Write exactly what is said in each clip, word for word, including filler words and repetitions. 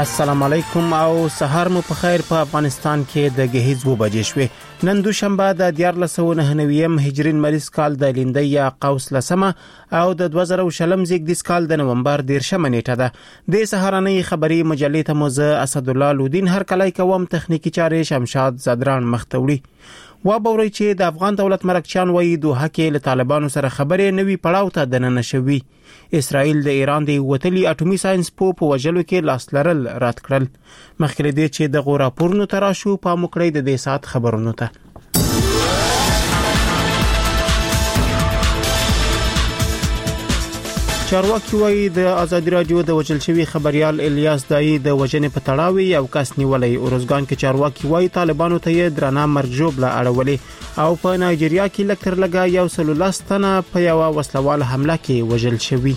السلام علیکم او سهار مو په خیر. په افغانستان کې د گهیز و بجې شوې. نن دوشنبه د دیار لسو نه نویم هجرین مریض کال د لیندۍ یا قوس لسمه او د دوه زره شلم زیږدیز کال د نومبر دیرشمه نیټه ده. د سهارنۍ خبري مجلې ته موزه اسدالله لودین هر کله کوم تخنیکی چارې شمشاد زدران مختوړي. و بوري چې د افغان دولت مرکچان وایي دوه کې له طالبانو سره خبرې نوي پړاو ته دننه شوي. اسرائیل د ایران د وتلی اټومي ساينس په وجلو کې لاس لرل رات کړل. مخکې دې چې د غورا پورنو تراشو په مکړې د دې سات خبرونو ته چارواکي وایي د ازادي رادیو د وجل شوی خبريال الیاس دای د وجنې په تړاو یو کس نیولې. اورزګان کې چارواکي وایي طالبانو ته یې درانه مرګ جوړه اړولې او په نایجیریا کې لکتر لګا یو سلولستنه په یو وسلوال حمله کې وجل شوی.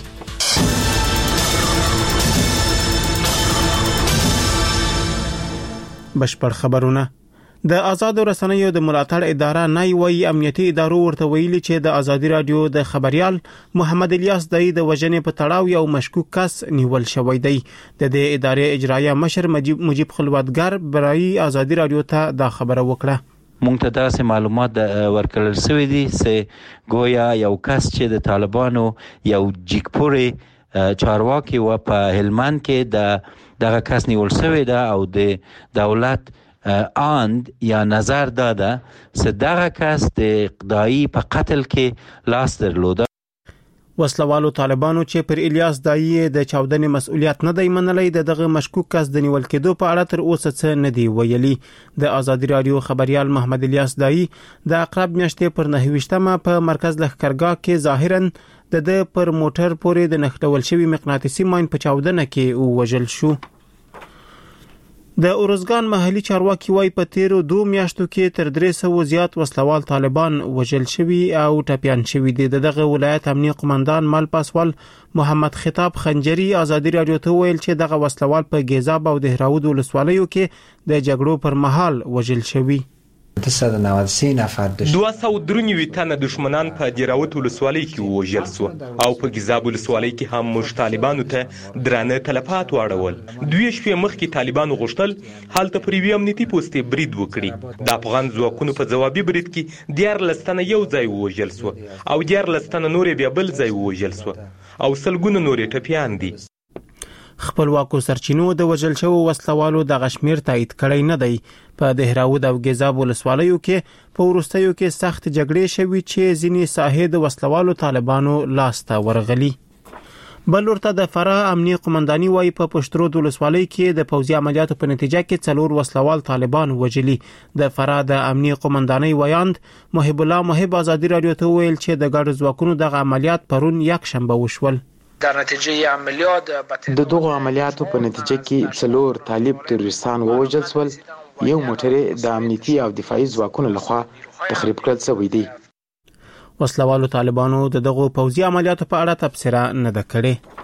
بشپړ خبرونه. د آزاد رسنیو د ملاتړ اداره نای وی امنیتي ادارو ورته ویلي چې د ازادي رادیو د خبريال محمد الیاس دای د وجنې په تړاو یو مشکوک کس نیول شوی دی. د دې ادارې اجرایه مشر مجيب مجيب خلوتګر برای ازادي رادیو ته دا خبره وکړه. مونږ ته داسې معلومات ورکړل شوی دي چې گویا یو کس چې د طالبانو یو جګپوري چارواکي و په هلمند کې د دغه کس نیول شوی ده او د دولت آند یا نظر داده چې دغه کس د اقدایی په قتل کې لاس درلوده. وسلوالو طالبانو چې پر الیاس دای د چاودنې مسؤلیت نه دی منلی د دغه مشکوک کس د نیول کېدو په اړه تر اوسه څه نه دی ویلي. د ازادي رادیو خبريال محمد الیاس دای د اقرب میاشتې پر نهویشتمه په مرکز لښکرګاه کې ظاهرا د د پر موټر پورې د نښلول شوی مقناطیسي ماین په چاودنه کې وژل شو. د اورزګان محلي چارواکي وای په تیرو دوه میاشتو کې تر درې سوه زیات وسلوال طالبان وژل شوي او ټپيان شوي دي. دغه ولایت امنیه قومندان مال پاسوال محمد خطاب خنجری ازادي رادیو ته ویل چې دغه وسلوال په ګیزاب او دهراود ولسوالیو کې د جګړو پر مهال وژل شوي. دوه سوه درې نوي تنه دشمنان په دیراوت ولسوالۍ کې وژل شو او په ګیزاب ولسوالۍ کې هم موږ طالبانو ته درانه تلفات واړول. دوی شپې مخکې طالبانو غوښتل هلته پر یوې امنیتي پوستې برید وکړي. د افغان ځواکونو په ځوابي برید کې دیارلس تنه یو ځای وژل شو او دیارلس تنه نورې بیا بل ځای وژل شو او سلګونه نورې ټپیان دي. خپلواکو سرچینو د وژل شوو وسلوالو د غشمیر تایید کړی نه دی. په دهراود او ګیزاب ولسوالیو کې په ورستیو کې سخت جګړې شوي چې ځینې ساحې د وسلوالو طالبانو لاس ته ورغلي. بل ورته د فراه امنیه قومنداني وایي په پشترود ولسوالۍ کې د پوځي عملیاتو په نتیجه کې څلور وسلوال طالبان وژلي. د فراه د امنیه قومنداني ویاند محب الله محب ازادي رادیو ته ویل چې د ګډو ځواکونو دغه عملیات پرون یک شنبه وشول. در نتیجه عملیات د دغه عملیاتو په نتیجه کې څلور طالب تروریستان ووژل شول. یو موټر د امنیتي او دفاعي ځواکونو لخوا تخریب کړل شوی دی. وسلوالو طالبانو د دغه پوځي عملیاتو په اړه تبصره نه ده کړې.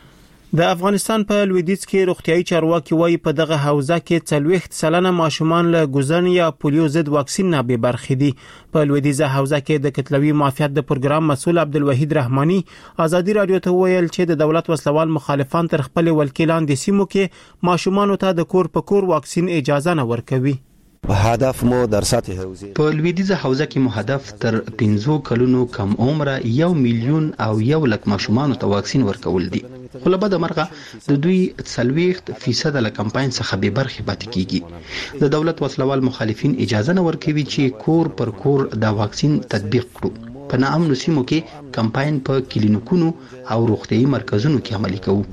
د افغانستان په لویدیځ کې روغتيایي چارواکي وایي په دغه حوزه کې څلوېښت سلنه ماشومان له ګوزن یا پولیو ضد واکسین نه بې برخې دي. په لویدیځه حوزه کې د کتلوي معافیت د پروګرام مسؤل عبدالوحید رحماني ازادي رادیو ته ویل چې د دولت وسلوال مخالفان تر خپل ولکیلان د سیمو کې ماشومان ته د کور په کور واکسین اجازه نه ورکوي. هدف مو در سطح حوزه په لویدیځه حوزه کې مو هدف تر پنځو کلونو کم عمره یو میلیون او یو لک ماشومان ته واکسین ورکول دي. خو له بده مرغه د دوی څلوېښت فیصد له کمپاین څخه به برخې پاتې کیږي. د دولت وسلوال مخالفین اجازه نه ورکوي چې کور پر کور د واکسین تطبیق کړو. په ناامنو سیمو کې کمپاین په کلینیکونو او روغتيایي مرکزونو کې عملي کوو.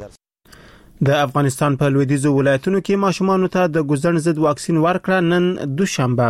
د افغانستان په لویدیځو ولایتونو کې ماشومان ته د ګوزن ضد واکسین ورکړه نن دوشنبه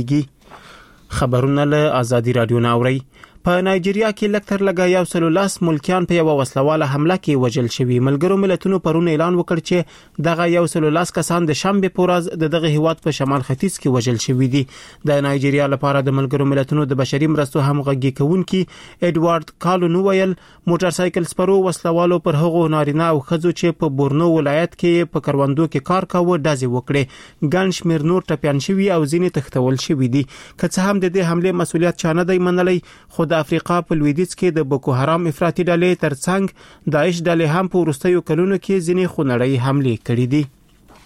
پیلېږي. خبرونه له ازادي رادیو نه اوري. په نایجیریا کې لکتر لګا یو سلولاس ملکیان په یو وسلواله حمله کې وژل شوي. ملګرو ملتونو پرون اعلان وکړ چې دغه یو سلولاس کسان د شنبه په ورځ د دغه هیواد په شمال ختیځ کې وژل شوي دي. د نایجیریا لپاره د ملګرو ملتونو د بشري مرستو همغږي کوونکي اډوارد کالونو ویل موټر سایکل سپرو وسلوالو پر هغو نارینه او ښځو چې په بورنو ولایت کې په کروندو کې کار کاوه ډزې وکړې. ګڼ شمېر نور ټپیان شوي او ځینې تښتول شوي دي. که څه هم د دې حملې مسؤلیت چا نه دی منلی خو د افریقا په لویدیځ کې د بوکو حرام افراطي ډلې ترڅنګ داعش ډلې هم په وروستیو کلونو کې ځینې خونړۍ حملې کړې دي.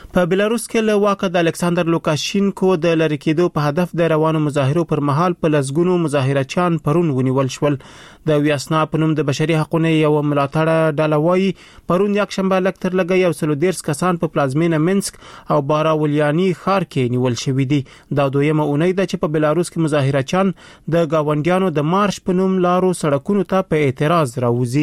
په بلاروس کې له واکه د الکساندر لوکاشینکو د لری کېدو په هدف د روانو مظاهرو پر مهال په لسګونو مظاهرچیان پرون ونیول شول. د ویاسنا په نوم د بشري حقوقو یو ملاتړ ډله وایي پرون یک شنبه لکتر لګي یو سل ودیرش کسان په پلازمینه منسک او باراولیانی ښار کې نیول شوي دي. دا دویمه اونۍ ده چې په بلاروس کې مظاهرچیان د گاونډیانو د مارش په نوم لارو سړکونو ته په اعتراض راوځي.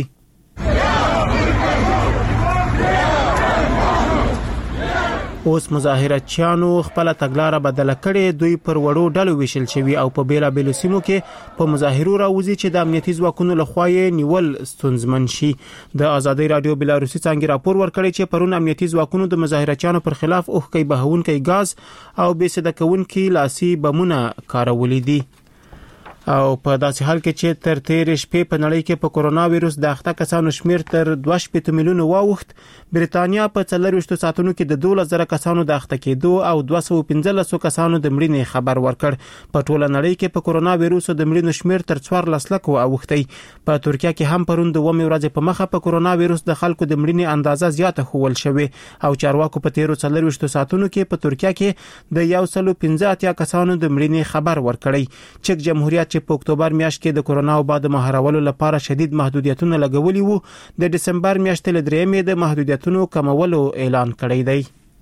اوس مظاهرچیانو خپل تګلارې بدله کړې، دوی پر وړو ډلو ویشل شوي او په بیلا بیلو سیمو کې په مظاهرو راوځي چې د امنیتي ځواکونو لخوا یې نیول ستونزمن شي. د ازادي رادیو بلاروسي څنګه راپور ورکړی چې پرون امنیتي ځواکونو د مظاهرچیانو پر خلاف اوخکۍ بهونکي غاز او بېسده کوونکي لاسي بمونه کارولې دي. او په داسې حال کې چې تر تیرې شپې په نړۍ کې په کورونا وایرس د اخته کسانو شمیر تر دوه شپېته میلیونه واوښت، بریتانیا په څلورویشت ساعتونو کې د دولس زره کسانو د اخته کېدو او دوه سوه پنځلس کسانو د مړینې خبر ورکړ. په ټوله نړۍ کې په کورونا وایرس د مړینو شمیر تر څوارلس لکو اوښتی. په ترکیه کې هم پرون د اوومې ورځې په مخه په کورونا وایرس د خلکو د مړینې اندازه زیاته ښوول شوې او چارواکو په تیرو څلورویشت ساعتونو کې په ترکیه کې د یو سل پنځه اتیا کسانو د مړینې خبر ورکړی. چک جمهوریت چې په اکتوبر میاشت کې د کورونا وبا د مهارولو لپاره شدید محدودیتونه لګولي وو، د دسمبر میاشتې له درېیمې د محدودیتونو کمولو اعلان کړی دی.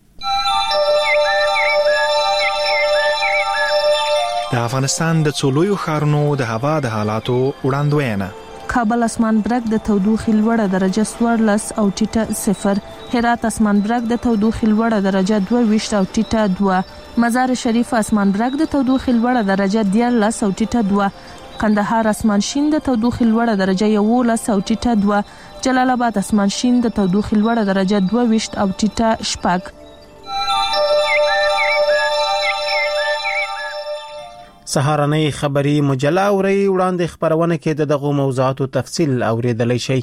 د افغانستان د څولویو ښارونو د هوا د حالاتو وړاندوینه. کابل اسمان برګ د تودوخې لوړه درجه څوارلس او ټیټه صفر، هرات اسمان برګ د تودوخې لوړه درجه دوه ویشت او ټیټه دوه، مزار شریف اسمان برګ د تودوخې لوړه درجه دیارلس او ټیټه دوه، کندهار اسمان شین د تودوخې لوړه درجه یوولس او ټیټه دوه، جلال آباد اسمان شین د تودوخې لوړه درجه دوه ویشت او ټیټه شپږ. سهارنۍ خبری مجله اوري وړاندې خبرونه کې د دغه موضوعاتو تفصیل اوریدلای شي.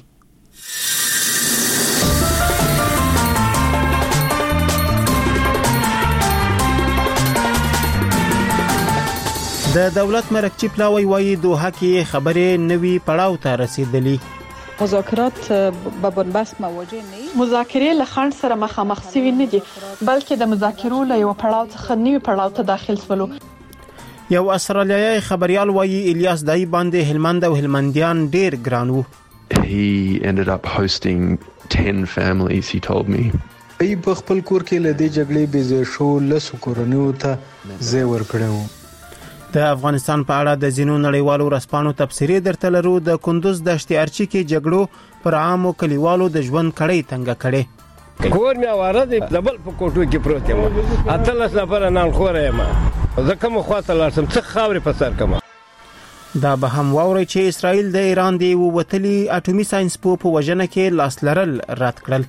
د دولت مرکچی پلاوی وایي دوحه کې خبرې نوي پړاو ته رسیدلي. مذاکرات به بنبست مواجه نه، مذاکرې له خنډ سره مخامخ شوي نه دي، بلکې د مذاکرو له یو پړاو څخه نوي پړاو ته داخل شولو. یو استرالیایي خبريال وایي الیاس دای باندې هلمند او هلمندیان ډیر ګران وو. He ended up hosting ten families, he told me. ای په خپل کور کې له دې جګړې بيځ شو لسو کورنیو ته زی ور کړو. د افغانستان په اړه د زینو نړیوالو رسپانو تفسیری درته لرو. د کندوز دشت ارچی کې جګړو پر عامو کلیوالو د ژوند کړي تنګ کړي. کور مې واره دی دبل په کوټو کې پروت یم، اتلس نفر نن خور یم، زکه مو خواته لارسم څه خاورې په سر کما. دا به هم واوري چې اسرائیل د ایران دی ووتلی اټومي ساينس په وژنه کې لاس لرل رد کړل.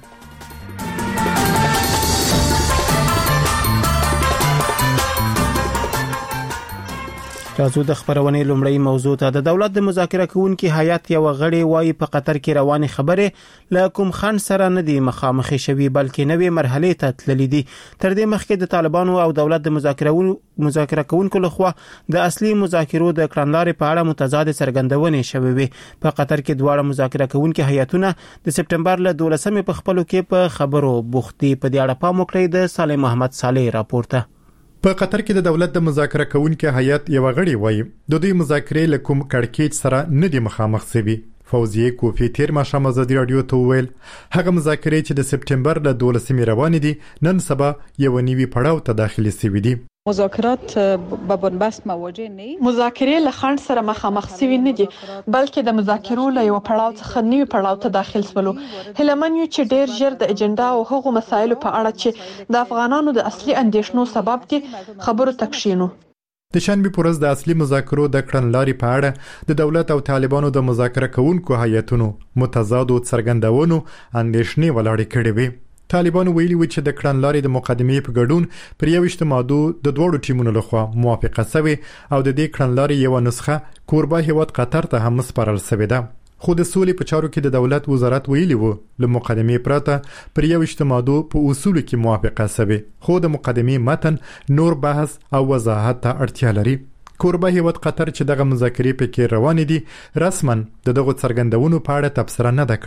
راځو د خبرونې لومړی موضوع ته. د دولت د مذاکره کوونکي هیئت یو غړي وایي په قطر کې رواني خبرې له کوم خنډ سره نه دي مخامخ شوي، بلکې نوې مرحله ته تللي دي. تر دې مخکې د طالبانو او دولت د مذاکره مذاکره کوونکو لخوا د اصلي مذاکرو د کړنلارې په اړه متضاد څرګندونې شوې وي. په قطر کې دواړه مذاکره کوونکي هیئتونه د سپټمبر له دولسمې په خپلو کې په خبرو بوختي. په دې اړه پام وکړئ د صالح محمد صالح راپورته. په قطر کې د دولت د مذاکره کوونکي هیئت یو غړي وایي د دوی مذاکرې له کوم کړکېچ سره نه دي مخامخ شوي. فوزیه کوفی تیر ماښام ازادي رادیو ته وویل هغه مذاکرې چې د سپټمبر له دولسمې روانې دي نن سبا یو نوي پړاو ته داخلي شوي دي. مذاکرات به بنبست مواجه نه، مذاکرې له خنډ سره مخامخ شوي نه دي، بلکې د مذاکرو له یو پړاو څخه نوي پړاو ته داخل شولو. هیلمن یو چې ډیر ژر د اجنډا او هغو مسایلو په اړه چې د افغانانو د اصلي اندیشنو سبب دي خبرو تکشینو. د شنبه پورز د اصلي مذاکرو د کړنلارې په اړه د دولت او طالبانو د مذاکره کوونکو هیئتونو متضاد څرګندونو اندیشنې ولاړې کړې وي. طالبانو ویلي و چې د کړنلارې د مقدمې په ګډون پر یوشت ماده د دوړو ټیمونو لخوا موافقه شوه او د دې کړنلارې یو نسخه کوربه هیواد قطر ته هم سپارل شوې ده. خو د سولې په چارو کې د دولت وزارت ویلي و له مقدمې پرته پر یوشت ماده په اصول کې موافقه شوه، خو د مقدمې متن نور بحث او وضاحت ته اړتیا لري. کوربه هیواد قطر چې دغه مذاکرې په کې روان دي رسماً د دغه څرګندونو په اړه تبصره نه ده کړې.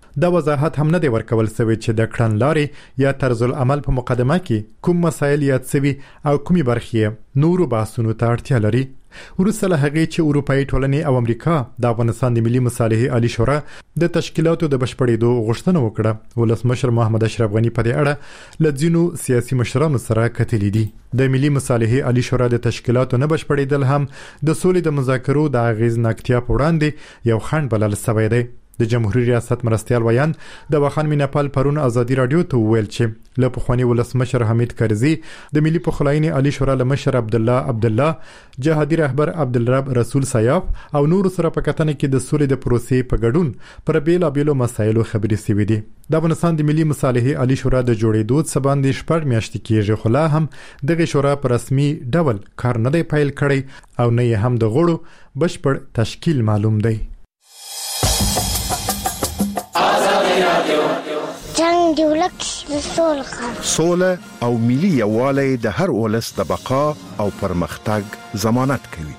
دا وضاحت هم نه دی ورکول شوی چې د کړنلارې یا طرز العمل په مقدمه کې کوم مسایل یاد شوي او کومې برخې نورو بحثونو ته اړتیا لري. وروسته له هغې چې اروپایي ټولنې او امریکا د افغانستان د ملي مصالحې عالي شورا د تشکیلاتو د بشپړېدو غوښتنه وکړه، ولسمشر محمد اشرف غني په دې اړه له ځینو سیاسي مشرانو سره کتلي دي. د ملي مصالحې عالي شورا د تشکیلاتو نه بشپړېدل هم د سولې د مذاکرو د اغېزناکتیا په وړاندې یو خنډ بلل شوی دی. د جمهوریت ریاست مرستیال ویان د وخان میناپال پرون ازادي رادیو ته ویل چې له پخوانی ولسمشر حمید کرزي د ملي پخلاینې عالي شورا له مشر عبد الله عبد الله جهادي رهبر عبدالرب رسول سیاف او نور سره په کتنه کې د سولې د پروسې په ګډون پر بیلابېلو مسایلو خبرې شوې دي. د افغانستان د ملي مصالحې عالي شورا د جوړېدو څه باندې شپږ میاشتې کېږي، خو لا هم دغه شورا په رسمي ډول کار نه دی پیل کړی او نه یې هم د غړو بشپړ تشکیل معلوم دی. جنگ دی ولک د سولې سوله او ملي یووالی د هر ولس د بقا او پرمختګ ضمانت کوي.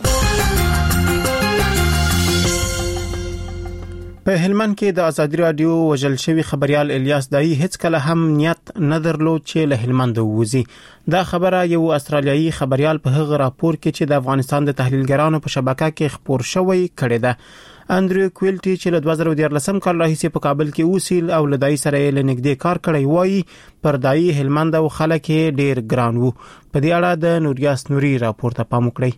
په هلمند کې د ازادي رادیو وژل شوی خبريال الیاس دای هیڅ کله هم نیت نه درلود چې له هلمند ووزي. دا خبره یو استرالیایي خبريال په هغه راپور کې چې د افغانستان د تحلیلګرانو په شبکه کې خبر شوی کړی ده. اندریو کویلټي چې له دوه زره دیارلسم کال راهیسې په کابل کې اوسېل او له دای سره یې لنګدې کار کړی وایي پر دای هلمند او خلک ډیر ګران وو. په دې اړه د نوریاس نوري راپور ته پام وکړئ.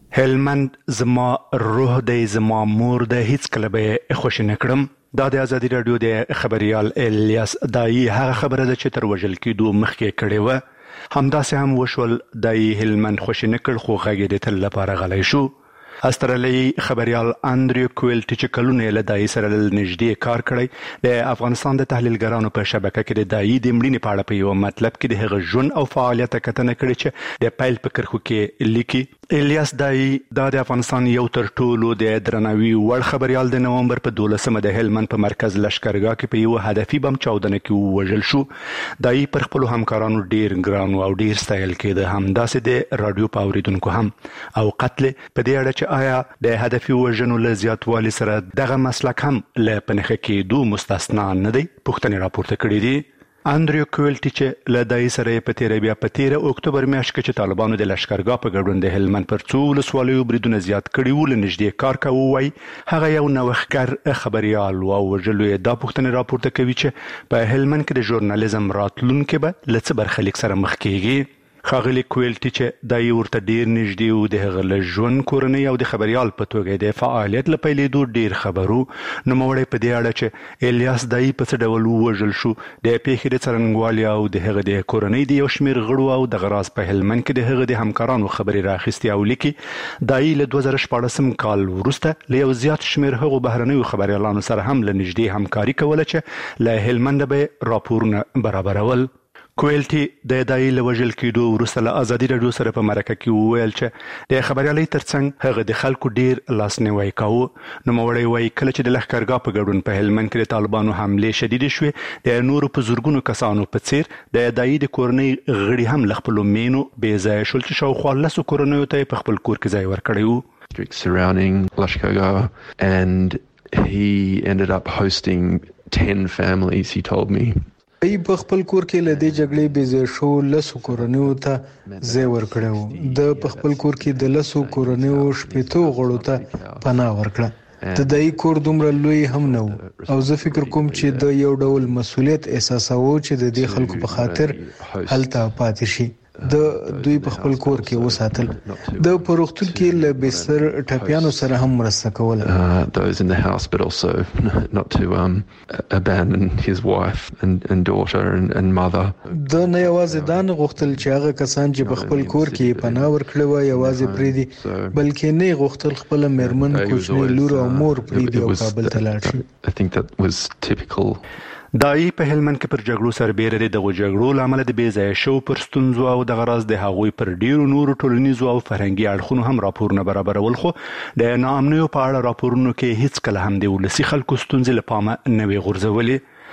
هلمند زما روح دی، زما مور دی، هیڅ کله به خوش نه کړم. دا د ازادي رادیو د خبريال الیاس دای هغه خبره ده چې تر وژل کېدو مخکې کړې و. همداسې هم وشول. دای هلمند خوش نه کړ خو غږ د تل لپاره غلی شو. استرالیایي خبريال اندریو کویلټي چې کلونه له دای سره نږدې کار کړی د افغانستان د تحلیلګرانو په شبکه کې د دای د مړینې په اړه په یو مطلب کې د هغه ژوند او فعالیت کتنه کړې چې د پایل په کرخو کې لیکي. الیاس دای د افغانستان یو تر ټولو د درناوي وړ خبريال د نومبر په دولسمه د هلمند په مرکز لشکرګاه کې په یو هدفي بم چاودنه کې وژل شو. دای پر خپل همکارانو ډیر ګران او ډیر ستایل کېده، همداسې د رادیو پاوریدونکو هم. او قتل په دې اړه چې آیا د هدفي وژنو له زیاتوالي سره دغه مسلک هم له پنهخه کېدو مستثنا نه دی، پوښتنې راپورته کړې دي. اندریو کویلټي چې له دای سره په تیره بیا په تیره اکتوبر میاشت کې چې طالبانو د لشکرګاه په ګډون د هلمند پر څو ولسوالیو بریدونه زیات کړي وو له نږدې کار کوي وایي هغه یو نوښتګر خبريال او وژلو یې دا پوښتنې راپورته کوي چې په هلمند کې د ژورنالیزم راتلونکي به له څه برخلیک سره مخ کیږي. خاغلی کویلټي چې دای ورته ډیر نږدې و د هغه له ژوند کورنۍ او د خبريال په توګه د فعالیت له پیلېدو ډیر خبرو. نوموړی په دې اړه چې الیاس دای په څه ډول وژل شو د پیښې د څرنګوالي او د هغه د کورنۍ د یو شمیر غړو او د غراز په هلمند کې د هغه د همکارانو خبري راخستي او لیکي. دای له دوه زره شپاړسم کال وروسته له یو زیات شمیر هغو بهرنیو خبريالانو سره هم له نږدې همکاري کوله چې له هلمند به راپورونه برابرول. کویلټي د دای له وژل کېدو وروسته له ازادي رادیو سره په مرکه کې وویل چې د خبريالۍ ترڅنګ هغه د خلکو ډیر لاسنیوي کاوه. نوموړی وایي کله چې د لښکرګاه په ګډون په هلمند کې د طالبانو حملې شدیدې شوې د نورو په زورګونو کسانو په څیر د دای د کورنۍ غړي هم له خپلو مینو بې ځایه شول چې شاوخوا لسو کورنیو ته په خپل کور کې ځای ورکړی و. Surrounding Lashkargah, and he ended up hosting ten families, he told me. ای په خپل کور کې له دې جګړې بې شو لسو کورنیو ته ځای ورکړو. د په خپل کور کې د لسو کورنیو شپېتو غړو ته پناه ورکړه. د دای کور دومره لوی هم نه و او زه فکر کوم چې د یو ډول مسؤلیت احساساوه چې د دې خلکو په خاطر هلته پاتې شي. د دوی په خپل کور کې وساتل. د پروختون کې له بستر ټپیانو سره هم مرسته کوله. those in the house but also not to um abandon his wife and and daughter and and mother. د نه یوازې دا نه غوښتل چې هغه کسان چې په خپل کور کې پناه ورکړي وای یوازې پریدي، بلکې نه غوښتل خپل میرمن، کوچنی لور او مور پریدي او کابل ته لاړ شي. I think that was typical. دای په هلمند کې پر جګړو سربېره د دغو جګړو له امله د بې ځایه شو پر ستونزو او د غراض د هغوی پر ډیرو نورو ټولنیزو او فرهنګي اړخونو هم راپورونه برابرول، خو د ناامنیو په اړه راپورونو کې هیڅ کله هم د ولسي خلکو ستونزې له پامه نه وي غورځولې.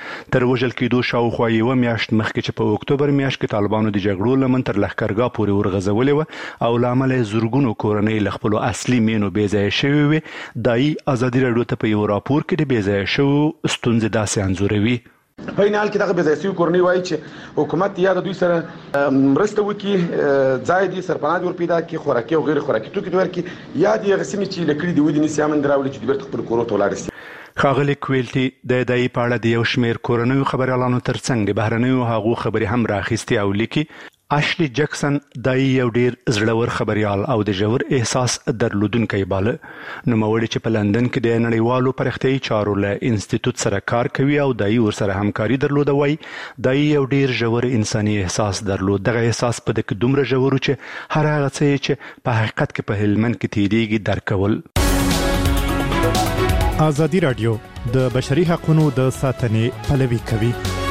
تر وژل کېدو شاوخوا یوه میاشت مخکې چې په اکتوبر میاشت کې طالبانو د جګړو لمن تر لښکرګاه پورې ورغځولې وه او له امله یې زرګونو کورنۍ له خپلو اصلي مینو بېځایه شوې وې. دایي ازادي راډیو ته په یو راپور کې د بېځایه شوو ستونزې داسې انځوروي. په این حال کې دغه بې ځایه شوي کورنۍ وایي چې حکومت یا د دوی سره مرسته وکړي، ځای دې سرپناه دې ور پیدا کړي، خوراکي او غیر خوراکي توکي دې ورکړي، یا دې هغه سیمې چې لکړي دې ودې نیسي امن راوړي چې دوی بیرته خپل کورو ته ولاړ شي. ښاغلي کویلټي د دایي په اړه د یو شمېر کورنیو خبریالانو ترڅنګ د بهرنیو هغو خبرې هم راخیستې او لیکي اشلی جکسن دایي یو ډیر زړور خبريال او د ژور احساس درلودونکی باله. نوموړی چې په لندن کې د نړیوالو پرختیايي چارو له انسټیټوټ سره کار کوي او دایي ورسره همکاري درلوده وای دایي یو ډیر ژور انساني احساس درلود. دغه احساس په دغه دومره ژور چې هر هغه څه چې په حقیقت کې په هلمند کې تیریږي درکول. ازادي راډیو د بشري حقوقو د ساتنې پلوي کوي.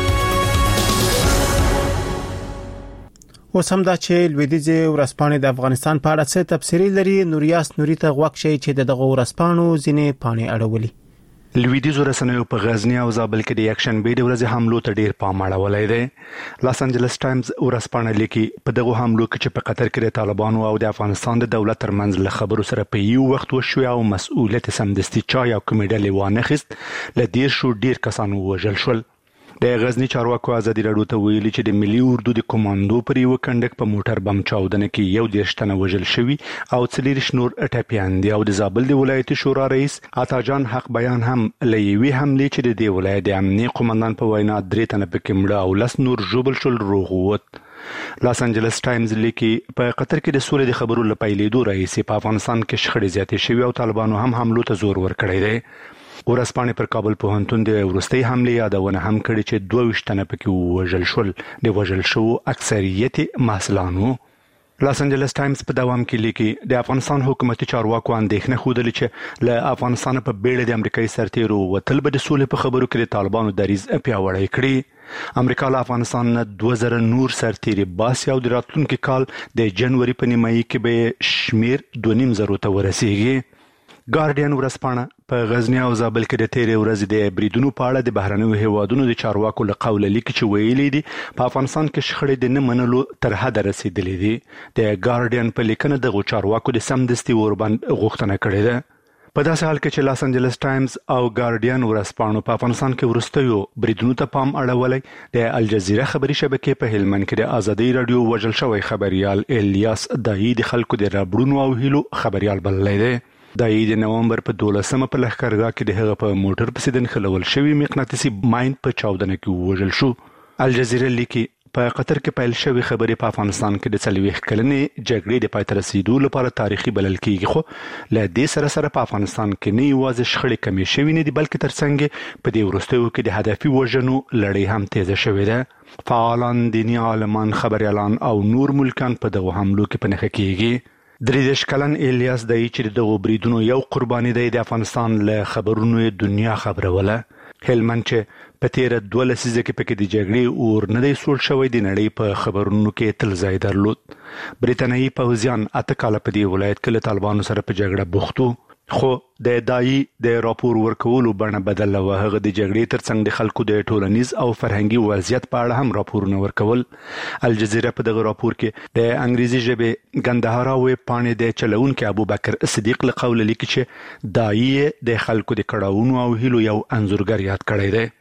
اوس هم دا چې لویدیځ ورځپاڼې د افغانستان په اړه څه تبصرې لري. نوریاس نوري ته غوښ شي چې دغه ورځپاڼو ځینې پاڼې اړولې. لویدیځ رسنیو په غزنی او زابل کې د یکشن بې د ورځې حملو ته ډیر پام اړولای دی. لاس انجلس ټایمز ورځپاڼه لیکي په دغه حملو کې چې په قطر کې د طالبانو او د افغانستان د دولت ترمنځ له خبرو سره په یو وخت وشو او مسؤلیت سمدستي چا یا کومې ډلې وانه خست ل ډیر شو ډیر کسان وژل شول. د غزنی چارواکو ازادي راډیو ته ویلي چې د ملي اردو د کمانډو پر یو کندک په موټر بم چاودنه کې یو دیرش تنه وژل شوي او څلور نور ټپیان دي او د زابل د ولایتي شورا رئیس عطاجان حق بیان هم لوي حمله چې د دې ولایت د امنیتي قومندان په وینا درې تنه پکې مړه او لس نور ژوبل شول روغ ووت. لاس انجلس ټایمز لیکي په قطر کې د سولې د خبرو لپیلېدو رئیس په افغانستان کې شخړې زیاتې شوي او طالبانو هم حملو ته زور ورکړی دی. ورځپاڼې پر کابل پوهنتون د وروستۍ حملې یادونه هم کړې چې دوه ویشت تنه پکې وژل شول. د وژل شوو اکثریت محصلانو. لاس انجلس ټایمز په دوام کې لیکي د افغانستان حکومتي چارواکو اندېښنه ښودلې چې له افغانستان په بیړه د امریکایي سرتیرو وتل به د سولې په خبرو کې د طالبانو دریځ پیاوړی کړي. امریکا له افغانستان نه دوه زره نور سرتیري باسي او د راتلونکي کال د جنوري په نیمایي کې به شمیر دوه نیم زرو ته ورسیږي. ګارډین ورځپاڼه په غزنی او زابل کې د تیرې ورځې د بریدونو په اړه د بهرنیو هیوادونو د چارواکو له قوله لیکي چې ویلي دي په افغانستان کې شخړې د نه منلو تر حده رسیدلې دي. د ګارډین په لیکنه دغه چارواکو د سمدستي وربند غوښتنه کړې ده. په داسې حال کې چې لاس انجلس ټایمز او ګارډین ورځپاڼو په افغانستان کې وروستیو بریدونو ته پام اړولی د الجزیره خبري شبکې په هلمند کې د ازادي راډیو وژل شوی خبريال الیاس دایي د خلکو د ربړونو او هیلو خبريال بللی دی. دایي د نومبر په دولسمه په لښکرګاه کې د هغه په موټر پسې د نښلول شوي مقناطیسي ماین په چاودنه کې وژل شو. الجزیره لیکي په قطر کې پیل شوی خبرې په افغانستان کې د څلوېښت کلنې جګړې د پای ته رسیدو لپاره تاریخي بلل کیږي، خو له دې سره سره په افغانستان کې نه یوازې شخړې کمې شوې نه دي بلکې ترڅنګ په دې وروستیو کې د هدفي وژنو لړۍ هم تیزه شوې ده. فعالان، دیني عالمان، خبريالان او نور ملکان په دغه حملو کې په نښه کیږي. درې دېرش کلن الیاس دایي چې دغه بریدونو یو قرباني دی د افغانستان له خبرونو دنیا خبروله. هلمند چې په تیره دوه لسیزه کې پکې د جګړې اور نه دی سوړ شوی د نړۍ په خبرونو کې تل ځای درلود. بریتانیایي پوځیان اته کاله په دې ولایت کې له طالبانو سره په جګړه بوخت وو، خو د دایي د راپور ورکولو بڼه بدله وه. هغه د جګړې ترڅنګ د خلکو د ټولنیز او فرهنګي وضعیت په اړه هم راپورونه ورکول. الجزیره په دغه راپور کې د انګریزي ژبې ګندهارا ویب پاڼې د چلونکي ابوبکر صدیق له قوله لیکي چې دایي د خلکو د کړاوونو او هیلو یو انځورګر یاد کړی دی.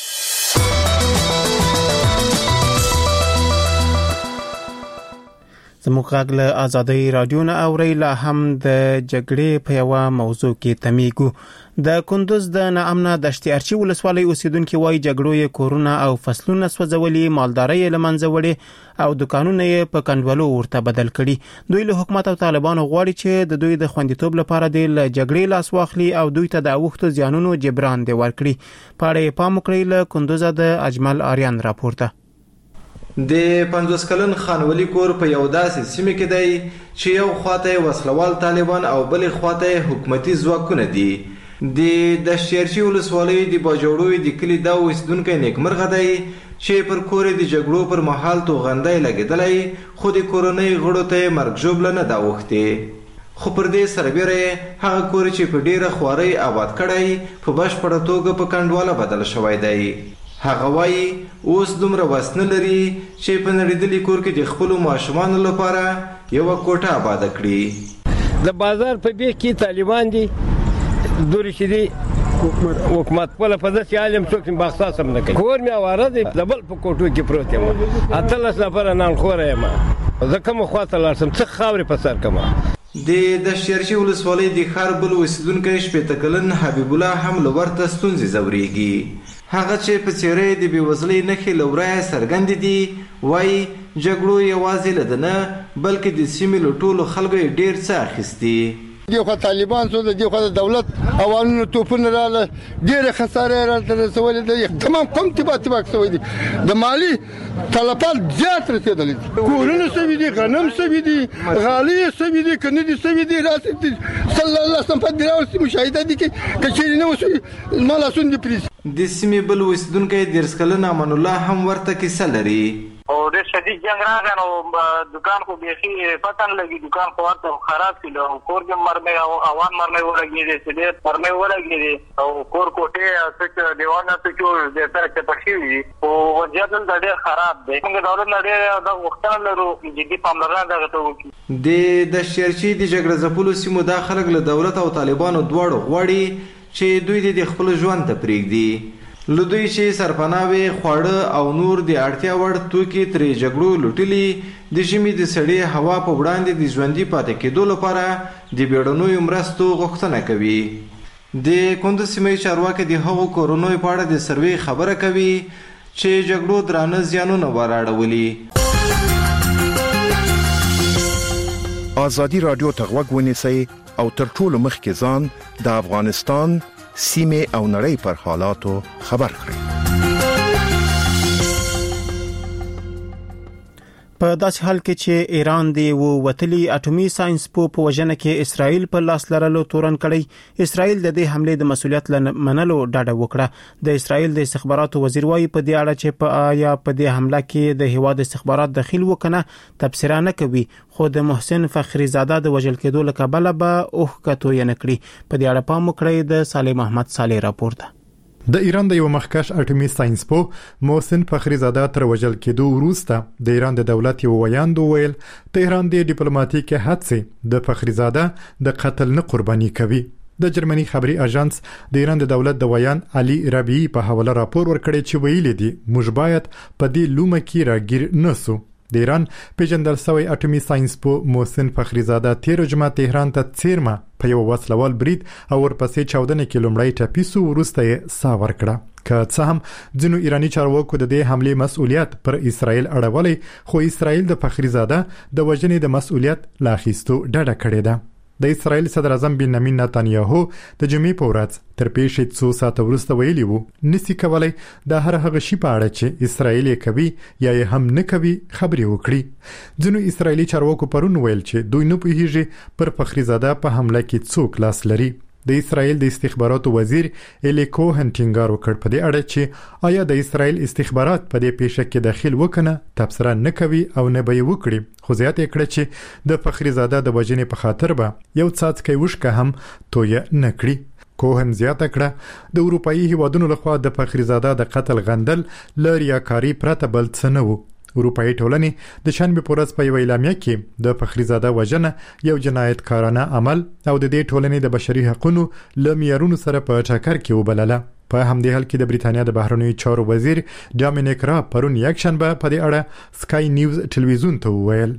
زموږ غږ له ازادي راډیو نه اوري. لا هم د جګړې په یوه موضوع کې تمیګو. د کندوز د ناامنه دشتي ارچي ولسوالۍ اوسیدونکو وايي جګړو یې کورونه او فصلونه سوځولي، مالداري یې له منځه وړي او دکانونه یې په کنډوالو ورته بدل کړي. دوی له حکومت او طالبانو غواړي چې د دوی د خوندیتوب لپاره د جګړې لاس واخلي او دوی ته د اوښتو زیانونو جبران دی ورکړي. په اړه یې پام وکړئ. له کندوزه د اجمل آریان راپورته. د پنځوس کلن خانولی کور په یو داسې سیمه کې دی چې یو خواته وسلوال طالبان او بل خواته حکومتي ځواکونه دي. د دشتيرچی ولسوالۍ د باجوړوي د کلی دا اوسیدونکو نیکمرغه دی چې پر کور د جګړو پر مهال توغندای لګیدلای، خو د کورنۍ غړو ته مرګ ژوبله نه دا وخته. خو پر دې سربېره هغه کور چې په ډیره خوارۍ آباد کړی په بشپړه توګه په کنډواله بدل شوی دی. هغه وایي اوس دومره وس نه لري چې په نړېدلي کور کې د خپلو ماشومانو لپاره یوه کوټه آباده کړي. د بازار په بیخ کې طالبان دي دورې چې دي حکومت خپله په داسې حال یم څوک بخصاص هم نه کوي. کور مې اواره دی د بل په کوټو کې پروت یم، اتلس نفره نانخوره یم، زه کومه خواته لاړ شم څه خاورې په سر کړم. د دشتیارچي ولسوالۍ د ښار بل اوسېدونکی شپېته کلن حبیب الله هم له ورته ستونزې ځورېږي. هغه چې په څېره د بېوزلۍ نښې له ورایه څرګندې دي وایي جګړو یوازې له ده نه بلکې د سیمې له ټولو خلکو یې ډېر څه اخیستي. دی خو طالبان سو د دی خو د دولت اوانو توپونه رااله ډېرې خسارې راته رسولې دي، تمام قوم تبا تبا شوی دي، د مالی تلفات زیات رسېدلي دي، کورونه سوي دي، غنم سوي دي، غالۍ سوي دي، کنه دي سوي دي، راسي صلی الله سم په دراوسي مشاهده دي کې کچېري نه وسوي مال اسون دي پریس. د سیمې بل اوسېدونکی دیرش کلن امان الله هم ورته کیسه لري. او ډېر شدید جنګ راغی نو دکان خو بیخي پته نه لګي، دکان خو ورته خراب شي، کور کې مرمۍ او اوان مرمۍ ولګېدې چې ډېر مرمۍ ولګېدې او کور کوټې او څه دیوالونه څه چې د سره چپه شوي دي خو وضعیت دلته ډېر خراب دی. موږ دولت نه ډېر دغه غوښتنه لرو جدي پاملرنه دغه ته وکړي. د دشتیارچي د جګړه ځپلو سیمو دا خلک له دولت او طالبانو دواړو غواړي چې دوی د خپل ژوند ته پرېږدي. له دوی چې سرپناوې، خواړه او نور د اړتیا وړ توکي ترې جګړو لوټلي د ژمي د سړې هوا په وړاندې د ژوندي پاتې کېدو لپاره د بیړنیو مرستو غوښتنه کوي. د کندز سیمې چارواکي د هغو کورنیو په اړه د سروې خبره کوي چې جګړو درانه زیانونه وراړولي. ازادي راډیو ته غوږ ونیسئ او تر ټولو مخکې ځان د افغانستان سیمه او نړۍ پر حالاتو خبر کړئ. په داسې حال کې چې ایران دی و وتلی اټومي ساينس په وژنه کې اسرائیل په لاس لرلو تورن کړی، اسرائیل د دې حمله د مسؤلیت منلو ډاډه وکړه. د اسرائیل د استخباراتو وزیر وايي په دې اړه چې په آیا په دې حمله کې د هواد استخبارات دخیل وکنه تبصره نه کوي، خو د محسن فخری زاده د وژل کېدو لکبله به اوه کتو یې نکړي. په دې اړه پام وکړئ د صالح محمد صالح راپور ده. د ایران د یو مخکښ اټومي ساينس پو محسن فخری زاده تر وژل کېدو وروسته د ایران د دولت یو ویاند ویل تهران د ډیپلوماټیک هڅې د فخری زاده د قتل نه قرباني کوي. د جرمني خبري اژانس د ایران د دولت د ویان علي ربيعي په حواله راپور ورکړی چې ویلي دي موږ باید په دې لومه کې راګیر نسو. د ایران پیژندل شوی اټومي ساينس پو محسن فخری زاده تیر جمعه تهران ته څیرمه په یو وسلوال برید او ورپسې چاودنه کې لومړی ټاپیسو وروسته یې سا ورکړه. که څه هم ځینو ایرانی چارواکو د دې حمله مسؤلیت پر اسرائیل اړولې، خو اسرائیل د فخری زاده د وژنې د مسؤلیت لا اخیستو ډډه کړې ده. د اسرائیل صدر اعظم بنیامین نتانیاهو د جمعې په ورځ تر پیښې څو ساعته وروسته ویلي وو نسی کولای د هر هغه شی په اړه چې اسرائیل کوي یا یې هم نه کوي خبرې وکړي. ځینو اسرائیلي چارواکو پرون ویل چې دوی نه پوهیږي پر فخری زاده په حمله کې څوک لاس لري. د اسرائیل د استخباراتو وزیر الی کوهن ټینګار وکړ په دې اړه چې آیا د اسرائیل استخبارات په دې پیښه کې داخل وکنه تبصره نه کوي او نه به یې وکړي، خو زیاته کړه چې د فخری زاده د وژنې په خاطر به یو څاڅکی وشکه هم توې نه کړي. کوهن زیاته کړه د اروپאי هیوادونو لخوا د فخری زاده د قتل غندل لریاکاری پرته بل څه نه وو. اروپאי ټولنې د شنبه په ورځ په یو اعلامیه کې د فخری زاده وژنه یو جنایتکارانه عمل او د دې ټولنې د بشري حقوقو له معیارونو سره په ټکر کې وبلله. په همدې حال کې د بریتانیا د بهرنیو چارو وزیر ډامینیک را پرون یک شنبه په دې اړه سکای نیوز ټلویزیون ته وویل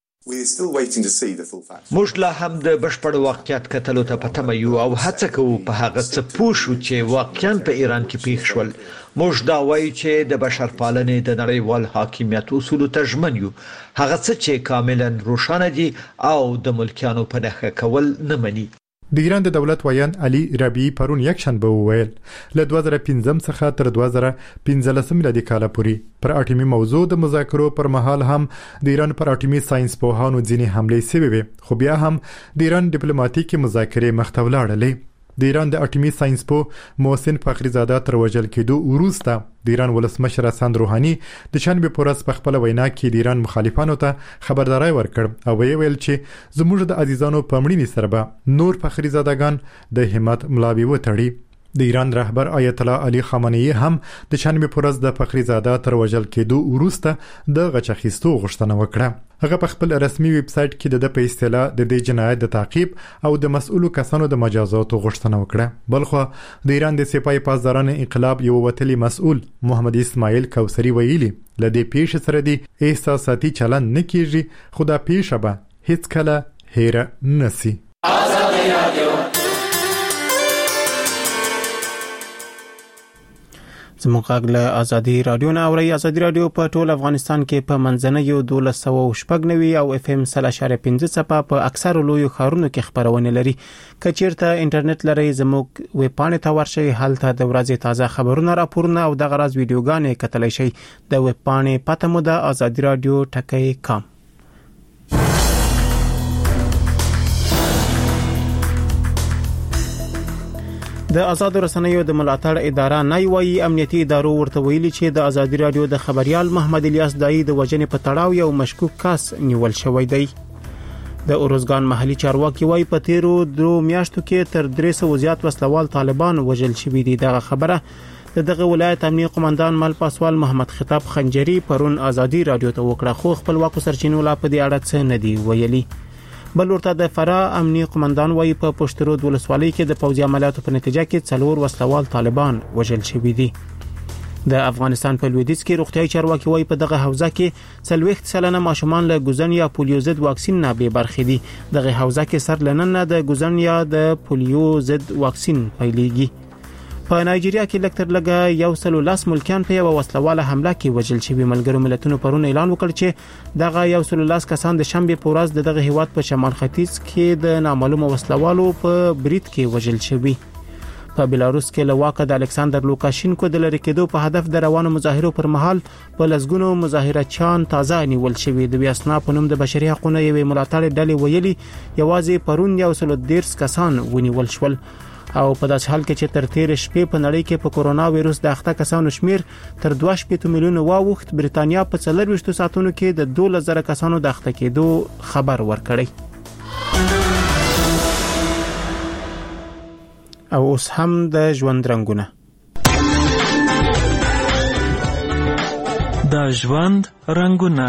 موږ لا هم د بشپړ واقعیت کتلو ته پټه یو او هڅه کوو په هغه څه پوه شو چې واقعا په ایران کې پیښ شول. موږ دا وایو چې د بشرپالنې د نړیوال حاکمیت اصول ته ژمن یو، هغه څه چې کاملا روښانه دي او د ملکیانو په نښه کول نه مني. د ایران د دولت ویان علي ربيعي پرون یک شنبه وویل له دوه زره پنځم څخه تر دوه زره پنځلسم میلادي کال پورې پر اټومي موضوع د مذاکرو پر مهال هم د ایران پر اټومي ساينس پوهانو ځینې حملې شوې وي، خو بیا هم د ایران ډیپلوماټیکي مذاکرې مخ ته ولاړلې. د ایران د اټومي ساينس پو محسن فخری زاده تر وژل کېدو وروسته د ایران ولسمشر حسن روحاني د شنبه په ورځ په خپل وینا کې د ایران مخالفانو ته خبرداري ورکړ او ویل چې زموږ د عزیزانو په مړینې سره به نور فخری زادهګان د همت ملابي وتړي. د ایران رهبر آیت الله علي خامنه‌ای هم د چنبه پرز د فخریزاده تر وژل کېدو وروسته د غچخیستو غوښتنه وکړه. هغه په خپل رسمي ویب سټ کې د په اصطلاح د دې جنایت د تعقیب او د مسؤلو کسانو د مجازاتو غوښتنه وکړه. بلخو د ایران د سپاه پاسداران انقلاب یو وتلی مسؤل محمد اسماعیل کوثری ویلي لدې پیښې سره دی احساساتي چلند نه کیږي، خو دا پیښه به هیڅ کله هیر نسی. زموږ غږ له ازادي رادیو نه اوري. ازادي رادیو په ټول افغانستان کې په منځنۍ دولس سوه شپږ نوي او اف ام سل اشاریه پنځه څپه په اکثر لویو ښارونو کې خبرونه لري. که چیرته انټرنیټ لري زموږ ویب پاڼې ته ورشئ، هلته د ورځې تازه خبرونه، راپورونه او د غراز ویډیوګانې کتلای شئ. د ویب پاڼې پته مو د ازادي رادیو ټکی کام. د آزاد رسنیو د ملاتړ اداره نه وایي امنیتي ادارو ورته ویلي چې د ازادي رادیو د خبريال محمد الیاس دای د وژنې په تړاو یو مشکوک کس نیول شوی دی. د اورزګان محلي چارواکي وایي په تیرو درو میاشتو کې تر درې سوه زیات وسلوال طالبان وژل شوي دي. دغه خبره د دغه ولایت امنیه قومندان مل پاسوال محمد خطاب خنجری پرون ازادي رادیو ته وکړه، خو خپلواکو سرچینو لا په دې اړه څه نه دی ویلي. بل ورته د فراه امنیه قومندان وایي په پښترود ولسوالۍ کې د پوځي عملیاتو په نتیجه کې څلور وسلوال طالبان وژل شوي دي. د افغانستان په لویدیځ کې روغتیايي چارواکي وایي په دغه حوزه کې څلوېښت سلنه ماشومان له ګوزن یا پولیو ضد واکسین نه بې برخې دي. دغه حوزه کې سر لنن نه د ګوزن یا د پولیو ضد واکسین پیلېږي. په نایجیریا کې لکتر لګه یو سل لاس ملکیان په یو وسلواله حمله کې وژل شوي. ملګرو ملتونو پرون اعلان وکړ چې دغه یو سل لاس کسان د شنبه په ورځ د دغه هیواد په شمال ختیځ کې د نامعلومه وسلوالو په برید کې وژل شوي. په بلاروس کې له واکه د الکساندر لوکاشینکو د لری کېدو په هدف د روانو مظاهرو پر مهال په لسګونو مظاهرچیان تازه نیول شوي. د ویاسنا په نوم د بشري حقوقو یوې ملاتړ ډلې ویلي یوازې پرون یو سل دیرش کسان ونیول شول. او په داس حال کې چې تر تیر شپې په نړۍ کې په کورونا وایروس د اخته کسانو شمیر تر دوه شپږ میلیونه واوښت. بریتانیا په څلورویشت ساعتونو کې د دولس زره کسانو د اخته کېدو خبر ورکړی. او اوس هم د ژوند رنگونه. د ژوند رنگونه.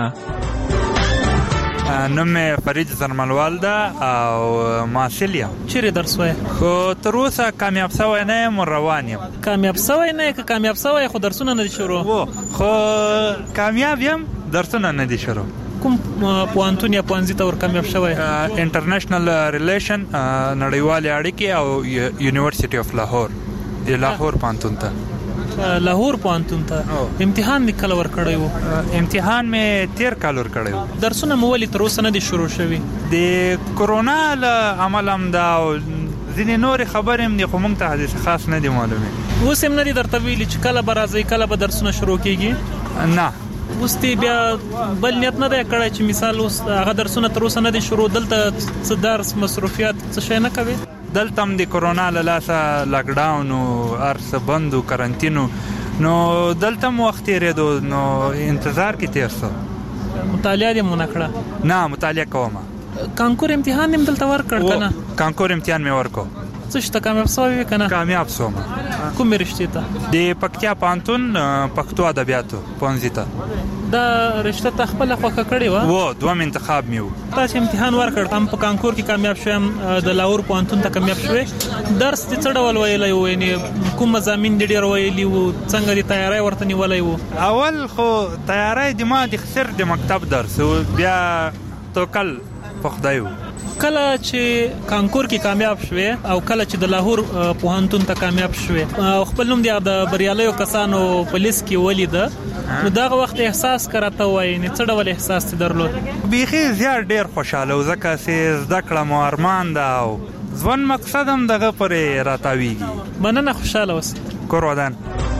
نوم فرید زرملوال ده او محصل یم. چیرې درس وایې؟ خو تر اوسه کامیاب شوی نه یم، روان یم. کامیاب شوی نه که کامیاب شوی خو درسونه نه دي شروع؟ خو کامیاب یم، درسونه نه دي شروع. کوم پوهنتون یا پوهنځي ته ور کامیاب شوی؟ انټرنیشنل ریلیشن، نړیوالې اړیکې او یونیورسيټي اف لاهور، د لاهور پوهنتون ته. لاهور پوهنتون ته امتحان می کله ور کړی وو؟ امتحان می تیر کال ور کړی وو. درسونه مو ولې تر اوسه نه دي شروع شوي؟ د کورونا له امله هم دا ځینې نورې خبرې هم دي، خو موږ ته هیڅ خاص نه دي معلومې. اوس هم نه دي درته ویلي چې کله به راځئ، کله به درسونه شروع کیږي؟ نه. اوس تی بیا بل نیت نه دی کړی چې مثال اوس هغه درسونه تر اوسه نه دي شروع، دلته څه درس مصروفیات څه شی نه کوي؟ دلته هم د کورونا له لاسه لاک ډاون او هر څه بند او کرنټین، نو دلته هم وخت تېرېدو، نو انتظار کې تېر شو. مطالعه دې مو نه کړه؟ نه، مطالعه کوم. کانکور امتحان هم دلته ورکړ که نه؟ کانکور امتحان مې ورکړ. څه شته کامیاب شوی که نه؟ کامیاب شوم. کومې رشتې ته؟ د پکتیا پوهنتون پښتو ادبیاتو پوهنځي ته. دا رشته ته خپله خوښه کړې وه؟ و دوم انتخاب مې و. تاسې امتحان ورکړ، هم په کانکور کې کامیاب شویم، د لاهور پوهنتون ته کامیاب شوې. درس دې څه ډول ویلی و؟ یعنې کوم مضامین دې ډېر ویلي وو؟ څنګه دې تیاری ورته نیولی و؟ اول خو تیاری د ما د صرف د مکتب درس و، بیا توکل په خدای و. کله چې کانکور کې کامیاب شوې او کله چې د لاهور پوهنتون ته کامیاب شوې او خپل نوم د بریالیو کسانو په لیست کې ولید، نو دغه وخت احساس کراته وای نه څه ډول احساس ته درلود؟ بیخي زیات ډیر خوشاله و، ځکه چې زده کړه مو ارمان ده او ځوان مقصد هم دغه پرې راتاویږي. مننه، خوشاله اوسئ. کور ودان.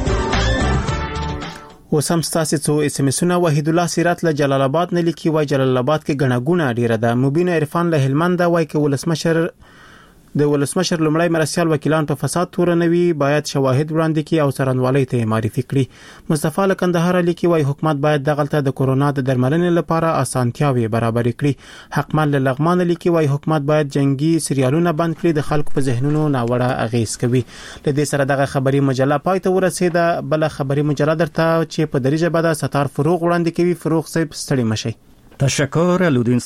وسم ستاسو څو اس ام اسونه. وحید الله سیرات له جلال آباد نه لیکي، وای جلال آباد کې غنګونه ډیره ده. مبین عرفان له هلمند وای کې ولسمشر د ولسمشر لمړی مرستيال وکیلان په فساد تورنوي باید شواهد وړاندې کړي او څارنوالۍ ته معرفي کړي. مصطفی لکندهار لیکي وايي حکومت باید دغلته د کورونا د درملنې لپاره اسانتیاوي برابر کړي. حقمل لغمان لیکي وايي حکومت باید جنگي سریالونه بند کړي، د خلکو په ذهنونو ناوړه اغیز کوي. لدې سره دغه خبري مجله پای ته ورسېده. بل خبري مجله درته چې په دریجه بعد ستار فروغ وړاندې کوي. فروغ صاحب ستړي مشي. تشکر الودین